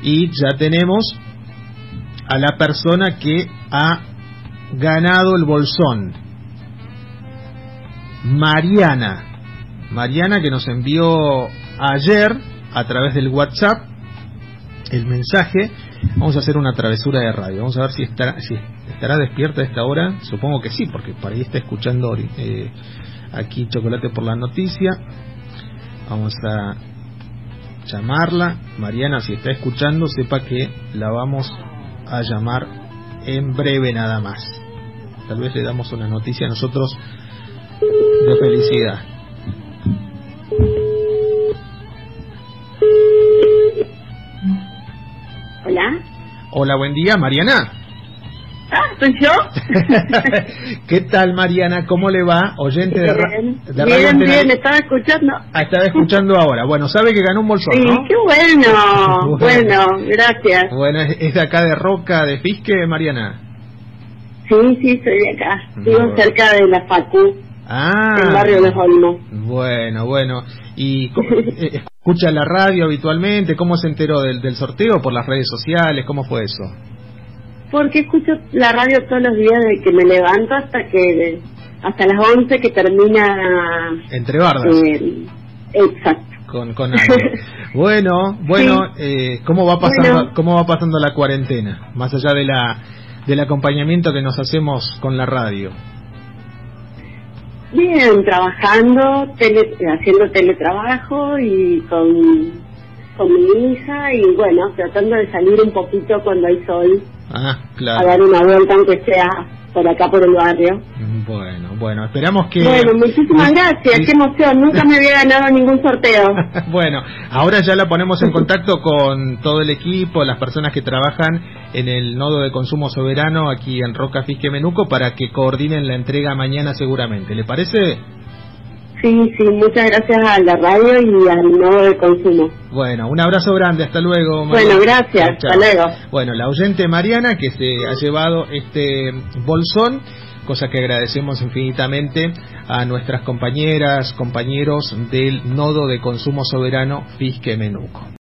y ya tenemos a la persona que ha ganado el bolsón. Mariana, que nos envió ayer a través del WhatsApp el mensaje. Vamos a hacer una travesura de radio, vamos a ver si estará despierta a esta hora. Supongo que sí, porque por ahí está escuchando aquí Chocolate por la Noticia. Vamos a llamarla. Mariana, si está escuchando, sepa que la vamos a llamar en breve nada más. Tal vez le damos una noticia a nosotros de felicidad. Hola. Hola, buen día, Mariana. ¿Soy yo? ¿Qué tal, Mariana? ¿Cómo le va? Oyente de radio. Bien, estaba escuchando. Estaba escuchando ahora. Bueno, sabe que ganó un bolsón, sí, ¿no? Qué bueno. Bueno, gracias. Bueno, ¿es de acá de Roca, de Fisque, Mariana? Sí, soy de acá. Vivo cerca de la Facu. El barrio de Los Olmos. Bueno. ¿Y escucha la radio habitualmente? ¿Cómo se enteró del sorteo? ¿Por las redes sociales? ¿Cómo fue eso? Porque escucho la radio todos los días de que me levanto hasta las 11 que termina... Entre bardas. Exacto. Con algo. Bueno, sí. ¿Cómo va pasando la cuarentena? Más allá del acompañamiento que nos hacemos con la radio. Bien, trabajando, haciendo teletrabajo y con mi hija y bueno, tratando de salir un poquito cuando hay sol. Claro. A dar una vuelta aunque sea por acá por el barrio. Bueno, esperamos que... Bueno, muchísimas gracias, qué emoción, nunca me había ganado ningún sorteo. Bueno, ahora ya la ponemos en contacto con todo el equipo, las personas que trabajan en el nodo de consumo soberano aquí en Roca, Fisque, Menuco, para que coordinen la entrega mañana seguramente. ¿Le parece? Sí, muchas gracias a la radio y al nodo de consumo. Bueno, un abrazo grande, hasta luego, Mariana. Bueno, gracias, chao. Hasta luego. Bueno, la oyente Mariana que se ha llevado este bolsón, cosa que agradecemos infinitamente a nuestras compañeras, compañeros del nodo de consumo soberano Fisque Menuco.